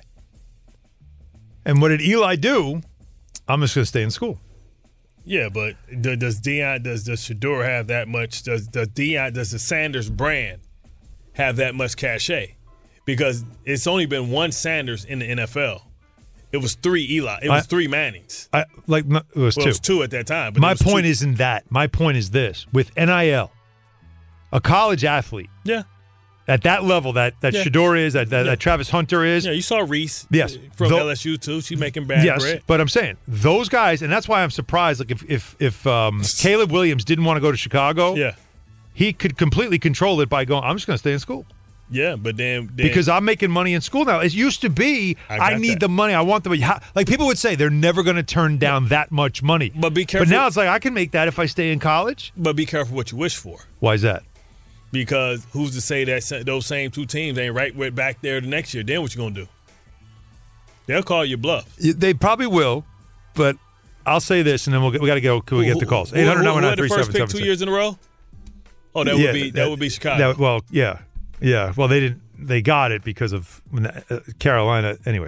And what did Eli do? I'm just going to stay in school. Yeah, but do- does Deion does does Shador have that much? Does does Deion does the Sanders brand have that much cachet? Because it's only been one Sanders in the N F L. It was three Eli. It was I- three Mannings. I like no, it was Well, two. it was two at that time. But My it was point two. isn't that. My point is this: with N I L, a college athlete Yeah. at that level that that Yeah. Shador is, that, that, Yeah. that Travis Hunter is. Yeah, you saw Reese. Yes. from Tho- L S U too. She making bad yes, bread. but I'm saying those guys, and that's why I'm surprised. Like if if if um, Caleb Williams didn't want to go to Chicago, Yeah. he could completely control it by going. I'm just going to stay in school. Yeah, but then, then Because I'm making money in school now. It used to be, I I, got need that. the money. I want the money. How- Like people would say, they're never going to turn down that much money. But be careful. But now it's like I can make that if I stay in college. But be careful what you wish for. Why is that? Because who's to say that sa- those same two teams ain't right with back there the next year? Then what you gonna do? They'll call you bluff. Y- They probably will, but I'll say this, and then we'll get, we got to go. Can we get the calls? Who- eight hundred who- nine who nine had the three first seven pick seven two six. years in a row? Oh, that Yeah, would be that, would be Chicago. that- well, yeah, yeah. Well, they didn't. They got it because of when the- uh, Carolina. Anyway,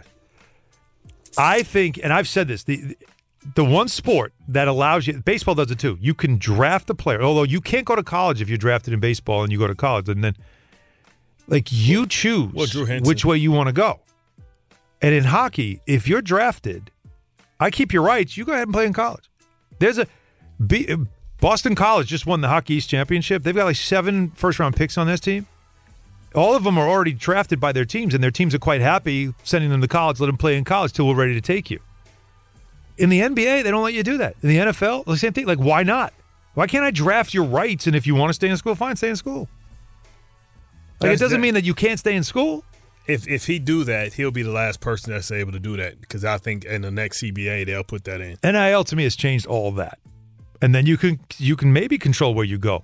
I think, and I've said this: the the one sport that allows you, baseball does it too. You can draft a player, although you can't go to college if you're drafted in baseball and you go to college, and then like you choose Well, Drew Henson. which way you want to go. And in hockey, if you're drafted, I keep your rights. You go ahead and play in college. There's a B, Boston College just won the Hockey East Championship. They've got like seven first round picks on this team. All of them are already drafted by their teams, and their teams are quite happy sending them to college, let them play in college till we're ready to take you. In the N B A, they don't let you do that. In the N F L, the same thing. Like, why not? Why can't I draft your rights? And if you want to stay in school, fine, stay in school. Like, That's it doesn't that- mean that you can't stay in school. If if he do that, he'll be the last person that's able to do that. Because I think in the next C B A they'll put that in. N I L to me has changed all of that, and then you can you can maybe control where you go.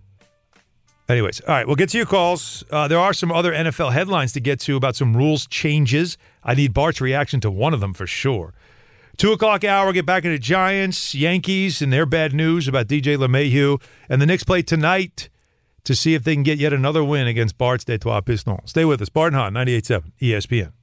Anyways, all right, we'll get to your calls. Uh, there are some other N F L headlines to get to about some rules changes. I need Bart's reaction to one of them for sure. Two o'clock hour, get back into Giants, Yankees, and their bad news about D J LeMahieu. And the Knicks play tonight to see if they can get yet another win against Bart's Detroit Pistons. Stay with us. Bart and Hahn, ninety-eight point seven E S P N.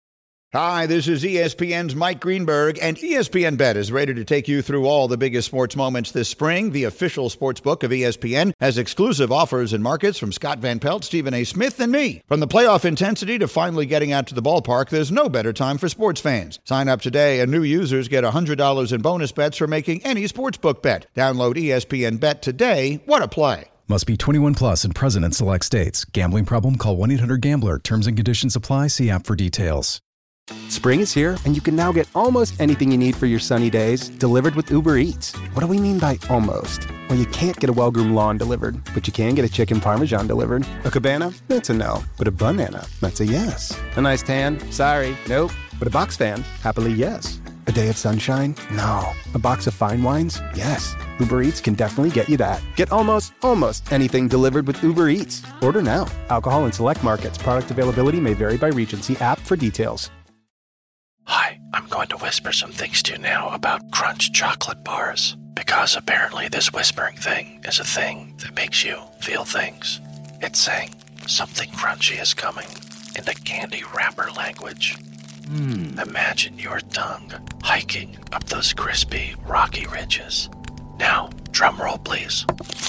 Hi, this is E S P N's Mike Greenberg, and E S P N Bet is ready to take you through all the biggest sports moments this spring. The official sports book of E S P N has exclusive offers and markets from Scott Van Pelt, Stephen A. Smith, and me. From the playoff intensity to finally getting out to the ballpark, there's no better time for sports fans. Sign up today, and new users get one hundred dollars in bonus bets for making any sportsbook bet. Download E S P N Bet today. What a play. Must be twenty-one plus and present in select states. Gambling problem? Call one eight hundred gambler. Terms and conditions apply. See app for details. Spring is here, and you can now get almost anything you need for your sunny days delivered with Uber Eats. What do we mean by almost? Well, you can't get a well-groomed lawn delivered, but you can get a chicken parmesan delivered. A cabana? That's a no. But a banana? That's a yes. A nice tan? Sorry, nope. But a box fan, happily yes. A day of sunshine? No. A box of fine wines? Yes. Uber Eats can definitely get you that. Get almost, almost anything delivered with Uber Eats. Order now. Alcohol in select markets. Product availability may vary by region. See app for details. Hi, I'm going to whisper some things to you now about Crunch chocolate bars. Because apparently this whispering thing is a thing that makes you feel things. It's saying something crunchy is coming in the candy wrapper language. Mm. Imagine your tongue hiking up those crispy, rocky ridges. Now, drum roll, please.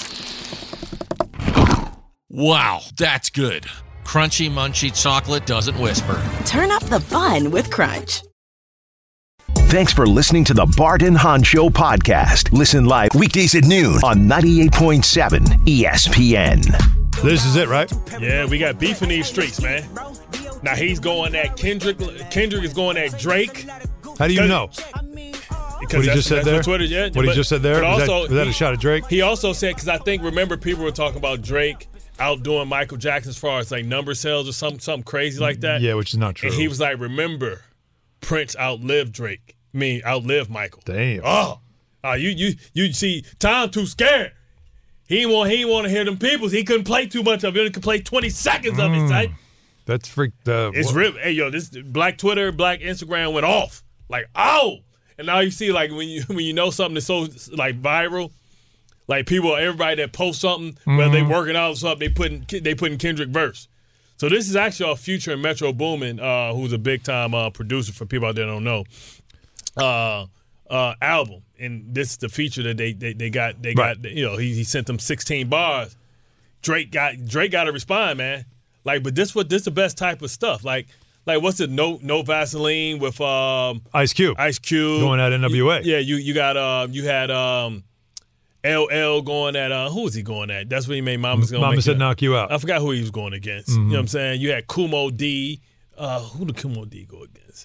Wow, that's good. Crunchy, munchy chocolate doesn't whisper. Turn up the fun with Crunch. Thanks for listening to the Bart and Hahn Show podcast. Listen live weekdays at noon on ninety-eight point seven E S P N. This is it, right? Yeah, we got beef in these streets, man. Now he's going at Kendrick. Kendrick is going at Drake. How do you know? What he just said there? Twitter, yeah, what but, he just said there? Was, also, that, was that he, a shot at Drake? He also said, because I think, remember, people were talking about Drake outdoing Michael Jackson as far as like number sales or something, something crazy like that. Yeah, which is not true. And he was like, remember, Prince outlived Drake. I mean, outlived Michael. Damn. Oh, uh, you you you see, Tom too scared. He didn't want he didn't want to hear them peoples. He couldn't play too much of it. He only could play twenty seconds of it, right? That's freaked. Uh, it's real. Hey, yo, this Black Twitter, Black Instagram went off. Like, oh. And now you see, like, when you when you know something that's so, like, viral, like, people, everybody that posts something, mm-hmm. whether they working out or something, they putting, they putting Kendrick verse. So this is actually a Future and Metro Boomin, uh, who's a big-time uh, producer for people out there that don't know, uh, uh, album. And this is the feature that they they, they got. They right. got, you know, he, he sent them sixteen bars. Drake got Drake got to respond, man. Like, but this what this the best type of stuff. Like, Like, what's it? No, no Vaseline with um, Ice Cube. Ice Cube going at N W A. You, yeah, you you got uh, you had um, L L going at uh, who was he going at? That's what he made Mama's going. Mama said it. knock you out. I forgot who he was going against. Mm-hmm. You know what I'm saying? You had Kumo D. Uh, who did Kumo D go against?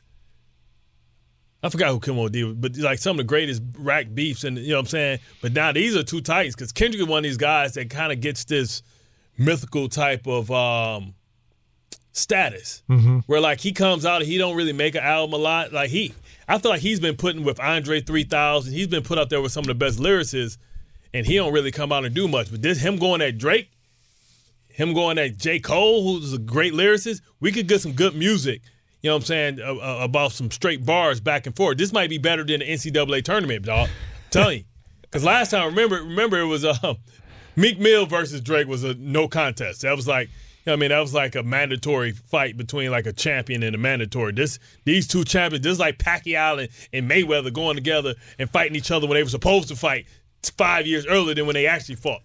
I forgot who Kumo D was, but like some of the greatest rap beefs, and you know what I'm saying. But now these are two titans because Kendrick is one of these guys that kind of gets this mythical type of um. status mm-hmm. where like he comes out and he don't really make an album a lot. Like he, I feel like he's been putting with Andre three thousand. He's been put up there with some of the best lyricists, and he don't really come out and do much. But this him going at Drake, him going at J. Cole, who's a great lyricist. We could get some good music. You know what I'm saying uh, uh, about some straight bars back and forth. This might be better than the N C double A tournament, dog. I'm telling you, because last time remember remember it was uh, Meek Mill versus Drake was a no contest. That was like. I mean, that was like a mandatory fight between like a champion and a mandatory. This, these two champions, this is like Pacquiao and, and Mayweather going together and fighting each other when they were supposed to fight five years earlier than when they actually fought.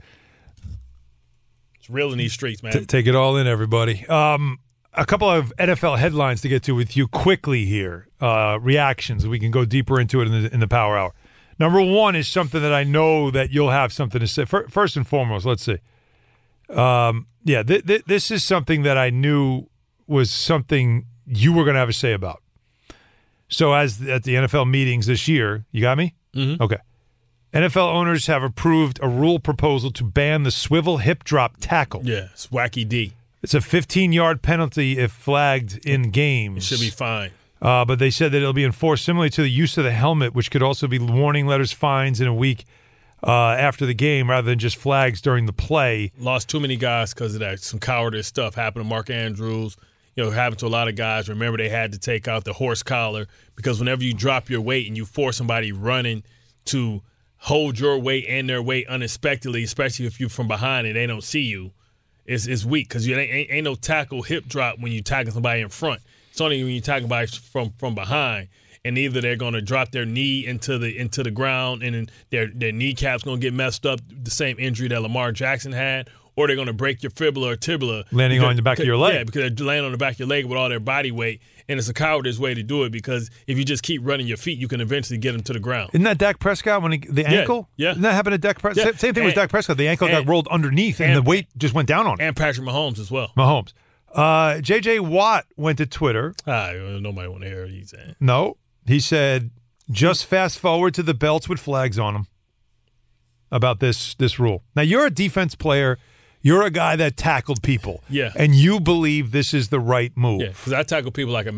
It's real in these streets, man. T- take it all in, everybody. Um, a couple of N F L headlines to get to with you quickly here. Uh, reactions. We can go deeper into it in the, in the Power Hour. Number one is something that I know that you'll have something to say. First and foremost, let's see. Um, yeah, th- th- this is something that I knew was something you were going to have a say about. So as at the N F L meetings this year, you got me? Mm-hmm. Okay. N F L owners have approved a rule proposal to ban the swivel hip drop tackle. Yeah, it's wacky D. It's a fifteen-yard penalty if flagged in games. It should be fine. Uh, but they said that it'll be enforced similarly to the use of the helmet, which could also be warning letters, fines in a week. Uh, after the game rather than just flags during the play. Lost too many guys because of that. Some cowardice stuff happened to Mark Andrews. You know, happened to a lot of guys. Remember, they had to take out the horse collar because whenever you drop your weight and you force somebody running to hold your weight and their weight unexpectedly, especially if you're from behind and they don't see you, it's, it's weak because you ain't, ain't no tackle hip drop when you tackle somebody in front. It's only when you tackle somebody from, from behind. And either they're going to drop their knee into the into the ground and then their their kneecap's going to get messed up, the same injury that Lamar Jackson had, or they're going to break your fibula or tibula. Landing because, on the back of your leg. Yeah, because they're laying on the back of your leg with all their body weight. And it's a cowardice way to do it because if you just keep running your feet, you can eventually get them to the ground. Isn't that Dak Prescott when he, the ankle? Yeah. yeah. Didn't that happen to Dak Prescott? Yeah. Same thing and, with Dak Prescott. The ankle and, got rolled underneath and, and the weight just went down on him. And Patrick Mahomes as well. Mahomes. Uh, J J Watt went to Twitter. Ah, nobody want to hear what he's saying. No. He said, just fast forward to the belts with flags on them about this this rule. Now, you're a defense player. You're a guy that tackled people. Yeah. And you believe this is the right move. Yeah, because I tackle people like a man.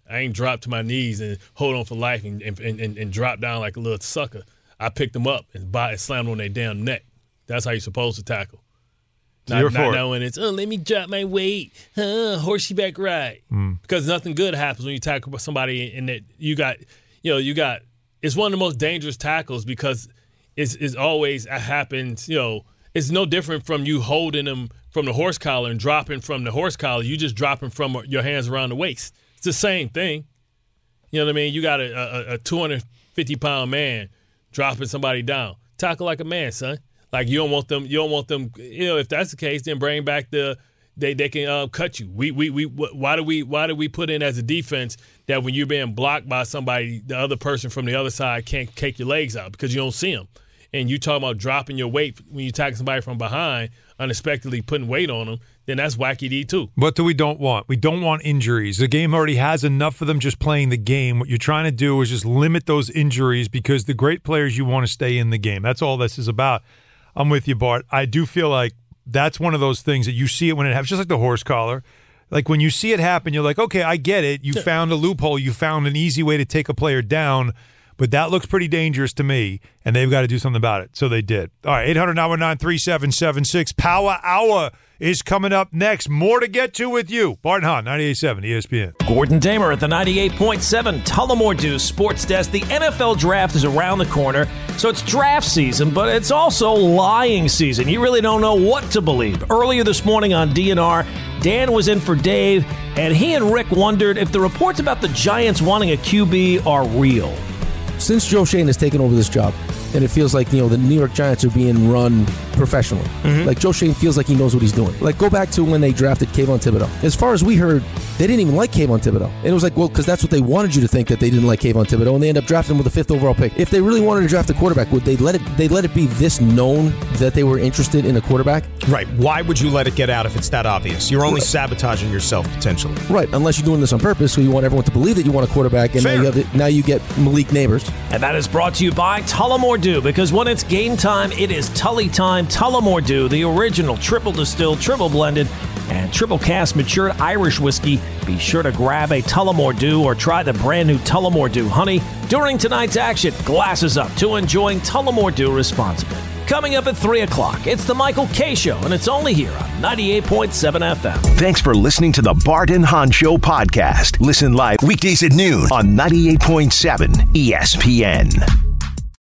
I ain't dropped to my knees and hold on for life and and, and, and drop down like a little sucker. I picked them up and, body, and slammed on their damn neck. That's how you're supposed to tackle. So not you're not for it. knowing it's, oh, let me drop my weight, huh, horsey back ride. Mm. Because nothing good happens when you tackle somebody and that you got, you know, you got, it's one of the most dangerous tackles because it's, it's always it happens, you know, it's no different from you holding them from the horse collar and dropping from the horse collar. You just dropping from your hands around the waist. It's the same thing. You know what I mean? You got a, a, a two hundred fifty pound man dropping somebody down. Tackle like a man, son. Like you don't want them. You don't want them. You know, if that's the case, then bring back the. They they can uh, cut you. We we we. Why do we why do we put in as a defense that when you're being blocked by somebody, the other person from the other side can't kick your legs out because you don't see them. And you talking about dropping your weight when you tackle somebody from behind, unexpectedly putting weight on them, then that's wacky D too. What do we don't want? We don't want injuries. The game already has enough of them just playing the game. What you're trying to do is just limit those injuries because the great players, you want to stay in the game. That's all this is about. I'm with you, Bart. I do feel like that's one of those things that you see it when it happens, just like the horse collar. Like when you see it happen, you're like, okay, I get it. You found a loophole. You found an easy way to take a player down. But that looks pretty dangerous to me, and they've got to do something about it. So they did. All right, eight hundred nine one nine three seven seven six. Power Hour is coming up next. More to get to with you. Bart and Hahn, ninety-eight point seven E S P N. Gordon Damer at the ninety-eight point seven Tullamore Dew Sports Desk. The N F L Draft is around the corner, so it's draft season, but it's also lying season. You really don't know what to believe. Earlier this morning on D N R, Dan was in for Dave, and he and Rick wondered if the reports about the Giants wanting a Q B are real. Since Joe Schoen has taken over this job, and it feels like, you know, the New York Giants are being run professionally. Mm-hmm. Like, Joe Schoen feels like he knows what he's doing. Like, go back to when they drafted Kayvon Thibodeau. As far as we heard, they didn't even like Kayvon Thibodeau. And it was like, well, because that's what they wanted you to think, that they didn't like Kayvon Thibodeau, and they end up drafting him with the fifth overall pick. If they really wanted to draft a quarterback, would they let it they let it be this known that they were interested in a quarterback? Right. Why would you let it get out if it's that obvious? You're only right. sabotaging yourself, potentially. Right. Unless you're doing this on purpose, so you want everyone to believe that you want a quarterback, and now you, have it, now you get Malik Neighbors. And that is brought to you by Tullamore Dew, because when it's game time, it is Tully time. Tullamore Dew, the original triple distilled, triple blended, and triple cast matured Irish whiskey. Be sure to grab a Tullamore Dew or try the brand new Tullamore Dew Honey. During tonight's action, glasses up to enjoying Tullamore Dew responsibly. Coming up at three o'clock, it's the Michael K. Show, and it's only here on ninety-eight point seven F M. Thanks for listening to the Bart and Hahn Show podcast. Listen live weekdays at noon on ninety-eight point seven E S P N.